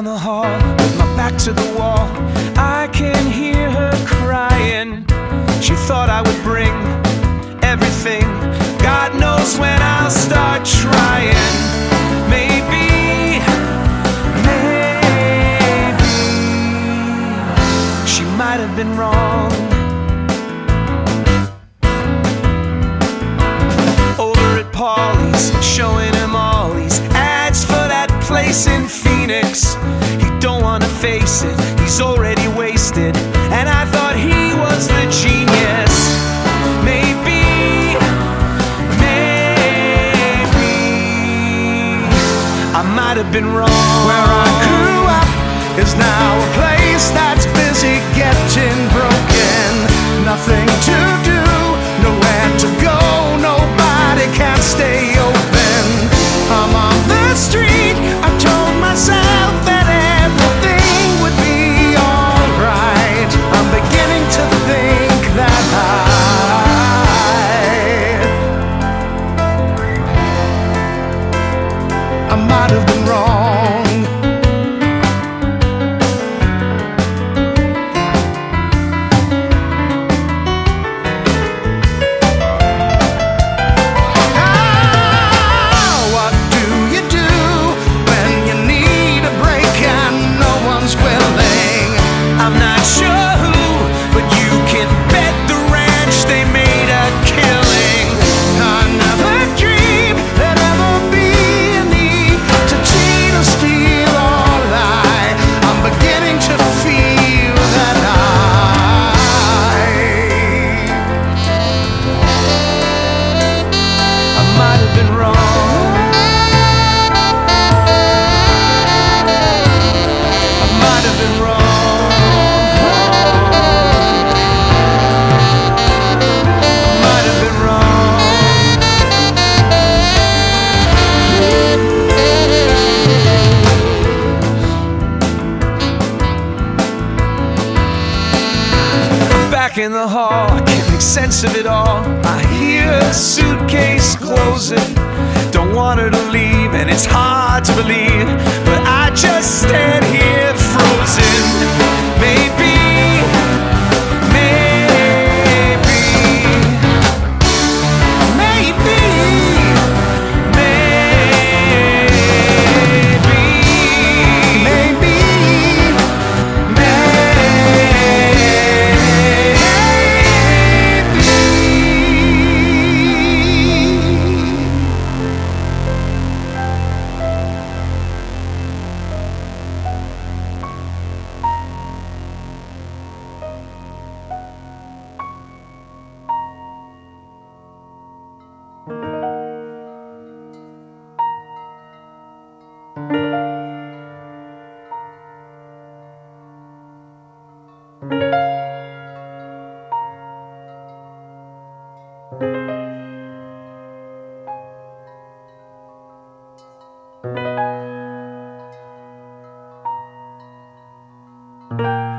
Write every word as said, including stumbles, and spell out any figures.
the hall with my back to the wall. I can hear her crying. She thought I would bring everything. God knows when I'll start trying. Maybe, maybe she might have been wrong. Over at Paulie's, showing him all these ads for that place in Phoenix. He don't wanna face it, he's already wasted, and I thought he was the genius. Maybe, maybe I might have been wrong. Where I grew up is now a place that's busy getting broken. Nothing to do, nowhere to go, nobody can stay open. I'm on the street, I told myself that everything would be alright. I'm beginning to think that I I might have been wrong. In the hall, I can't make sense of it all. I hear a suitcase closing, don't want her to leave, and it's hard to believe, but I just stand here frozen. Maybe, maybe, maybe, maybe, maybe. Thank you.